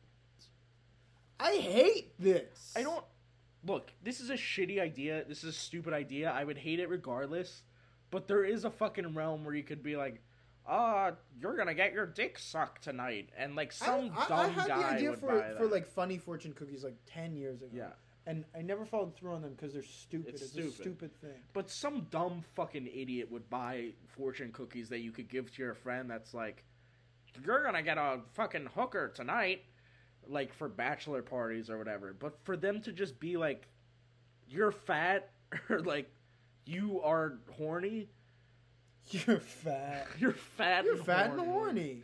I hate this. I don't. Look, this is a shitty idea. This is a stupid idea. I would hate it regardless. But there is a fucking realm where you could be like, you're gonna get your dick sucked tonight, and like some dumb guy would buy that. I had the idea for like funny fortune cookies like 10 years ago. Yeah. And I never followed through on them because they're stupid. It's a stupid thing. But some dumb fucking idiot would buy fortune cookies that you could give to your friend that's like, you're gonna get a fucking hooker tonight, like for bachelor parties or whatever. But for them to just be like, you're fat, or like, you are horny. You're fat. You're fat. You're fat and horny.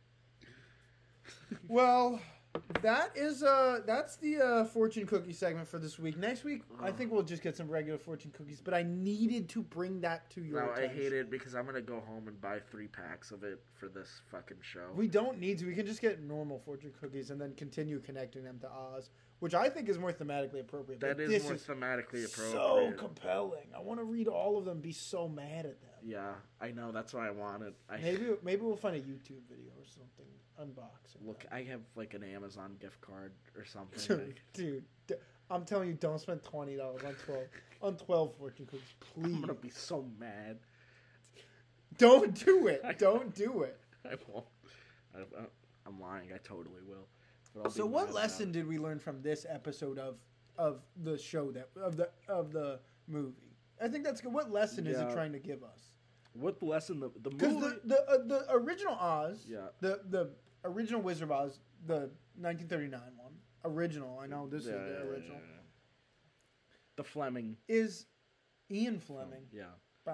Well, that's the fortune cookie segment for this week. Next week, I think we'll just get some regular fortune cookies. But I needed to bring that to your attention. I hate it because I'm gonna go home and buy 3 packs of it for this fucking show. We don't need to. We can just get normal fortune cookies and then continue connecting them to Oz, which I think is more thematically appropriate. That is more thematically appropriate. So compelling. I want to read all of them. Be so mad at them. Yeah, I know. That's why I want it. Maybe we'll find a YouTube video or something unboxing. Look, I have like an Amazon gift card or something. Dude, I'm telling you, don't spend $20 on 12 fortune cookies, please. I'm gonna be so mad. Don't do it. Don't do it. I won't. I'm lying. I totally will. So, what lesson did we learn from this episode of the show of the movie? I think that's good. What lesson is it trying to give us? What lesson the movie? Because the original Oz, the original Wizard of Oz, the 1939 one, original. I know this is the original. Yeah. The Fleming is Ian Fleming. Yeah.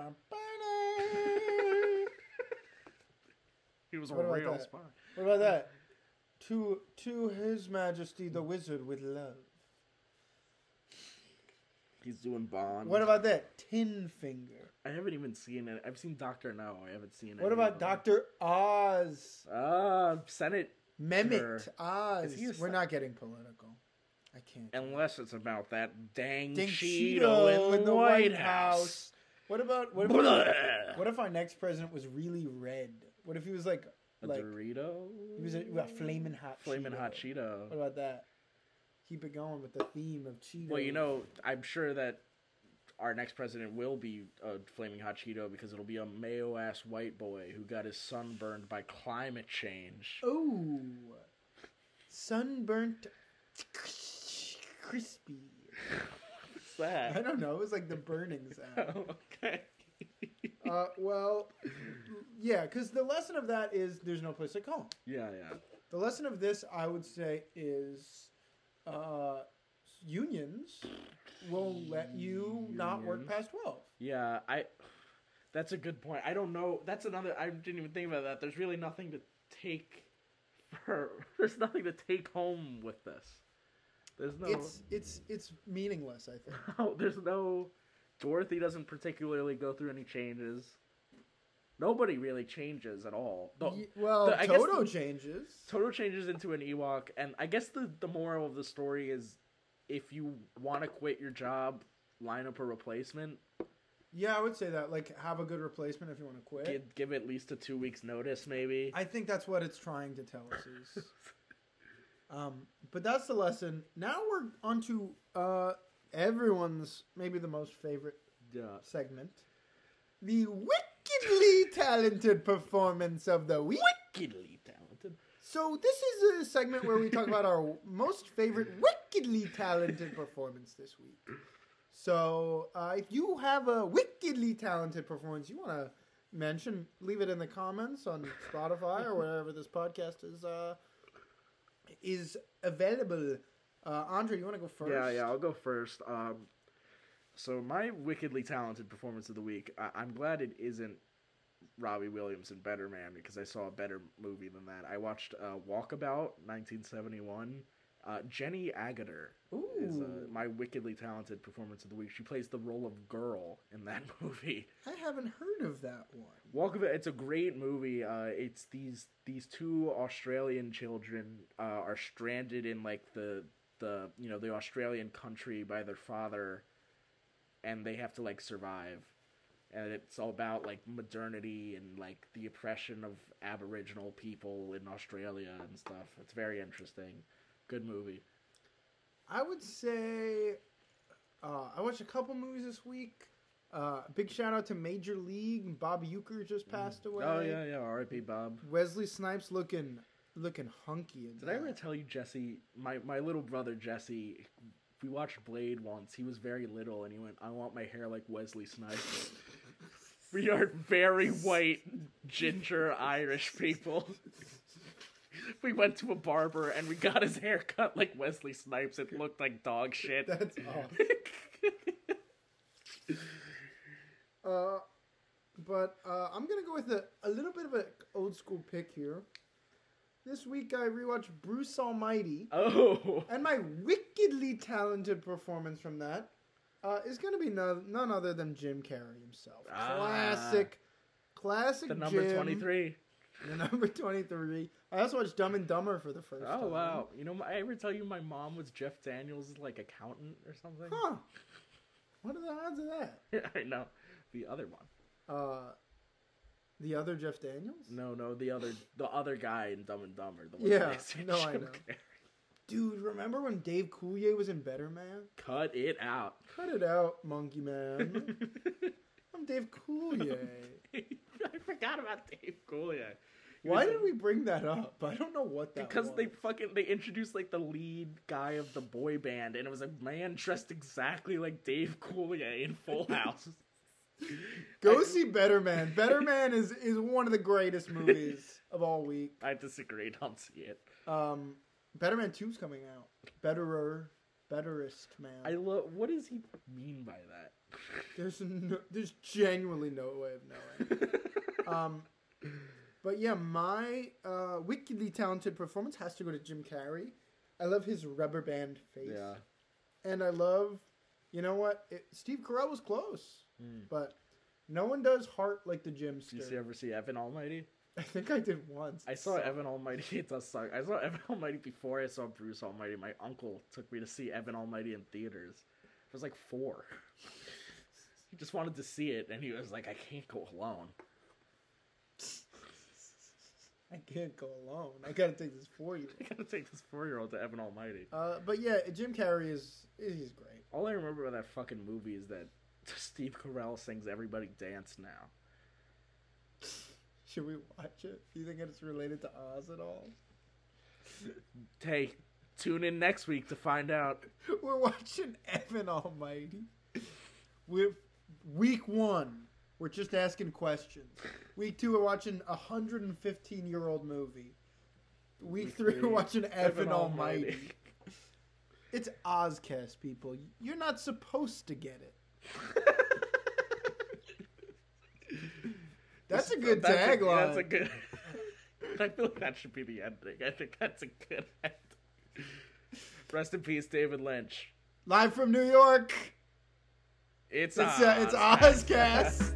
He was a real spy. What about that? To His Majesty the Wizard with love. He's doing Bond. What about that? Tin Finger. I haven't even seen it. I've seen Dr. No. I haven't seen it. What about Dr. Oz? Senate. Mehmet Oz. We're not getting political. I can't. Unless it's about that dang Cheeto in the White House. What if our next president was really red? What if he was like a Dorito? He was a flaming hot Cheeto. What about that? Keep it going with the theme of Cheetos. Well, I'm sure that our next president will be a flaming hot Cheeto because it'll be a mayo-ass white boy who got his sun burned by climate change. Oh. Sunburnt crispy. What's that? I don't know. It was like the burning sound. Oh, okay. Well, yeah, because the lesson of that is there's no place like home. Yeah. The lesson of this, I would say, is unions will let you not work past 12. Yeah, that's a good point. I don't know. That's another. I didn't even think about that. There's really nothing to take there's nothing to take home with this. There's no. It's meaningless, I think. Oh, there's no. Dorothy doesn't particularly go through any changes. Nobody really changes at all. Toto changes. Toto changes into an Ewok, and I guess the moral of the story is if you want to quit your job, line up a replacement. Yeah, I would say that. Like, have a good replacement if you want to quit. Give at least a 2 weeks notice, maybe. I think that's what it's trying to tell us is. But that's the lesson. Now we're on to everyone's, maybe the most favorite segment. The wickedly talented performance of the week. Wickedly talented. So this is a segment where we talk about our most favorite wickedly talented performance this week. So if you have a wickedly talented performance you want to mention, leave it in the comments on Spotify or wherever this podcast is available. Andre, you want to go first? Yeah, I'll go first. So my wickedly talented performance of the week, I'm glad it isn't Robbie Williams in Better Man, because I saw a better movie than that. I watched Walkabout, 1971. Jenny Agutter is my wickedly talented performance of the week. She plays the role of Girl in that movie. I haven't heard of that one. Walkabout, it's a great movie. It's these two Australian children are stranded in like the Australian country by their father, and they have to like survive. And it's all about like modernity and like the oppression of Aboriginal people in Australia and stuff. It's very interesting. Good movie. I would say I watched a couple movies this week. Big shout out to Major League. Bob Uecker just passed away. Oh yeah, R.I.P. Bob. Wesley Snipes looking hunky. Did I ever tell you, Jesse? My little brother Jesse. We watched Blade once. He was very little, and he went, "I want my hair like Wesley Snipes." We are very white, ginger Irish people. We went to a barber and we got his hair cut like Wesley Snipes. It looked like dog shit. That's awesome. But I'm going to go with a little bit of an old school pick here. This week I rewatched Bruce Almighty. Oh. And my wickedly talented performance from that is going to be none other than Jim Carrey himself. Classic the number Jim. 23. The number 23. I also watched Dumb and Dumber for the first time. Oh, wow. You know, I ever tell you my mom was Jeff Daniels' like accountant or something? Huh. What are the odds of that? I know. The other one. The other Jeff Daniels? No, the other guy in Dumb and Dumber. The one I know. Dude, remember when Dave Coulier was in Better Man? Cut it out. Cut it out, Monkey Man. I'm Dave Coulier. I forgot about Dave Coulier. Why did we bring that up? I don't know what that was. Because they introduced like the lead guy of the boy band, and it was a man dressed exactly like Dave Coulier in Full House. Go see Better Man. Better Man is one of the greatest movies of all week. I disagree. Don't see it. Better Man 2's coming out. Betterest Man. I love. What does he mean by that? There's genuinely no way of knowing. But yeah, my wickedly talented performance has to go to Jim Carrey. I love his rubber band face. Yeah. And I love, you know what? Steve Carell was close. But no one does heart like the Jimster. Did you ever see Evan Almighty? I think I did once. I saw Evan Almighty. It does suck. I saw Evan Almighty before I saw Bruce Almighty. My uncle took me to see Evan Almighty in theaters. I was like 4. He just wanted to see it, and he was like, I can't go alone. I can't go alone. I gotta take this 4-year-old. I gotta take this 4-year-old to Evan Almighty. But yeah, Jim Carrey he's great. All I remember about that fucking movie is that Steve Carell sings Everybody Dance Now. Should we watch it? Do you think it's related to Oz at all? Hey, tune in next week to find out. We're watching Evan Almighty. With week 1, we're just asking questions. Week 2, we're watching a 115-year-old movie. Week 3, we're watching Evan Almighty. It's Ozcast, people. You're not supposed to get it. That's a good tagline. That's a good. I feel like that should be the ending. I think that's a good end. Rest in peace, David Lynch. Live from New York. It's Ozcast.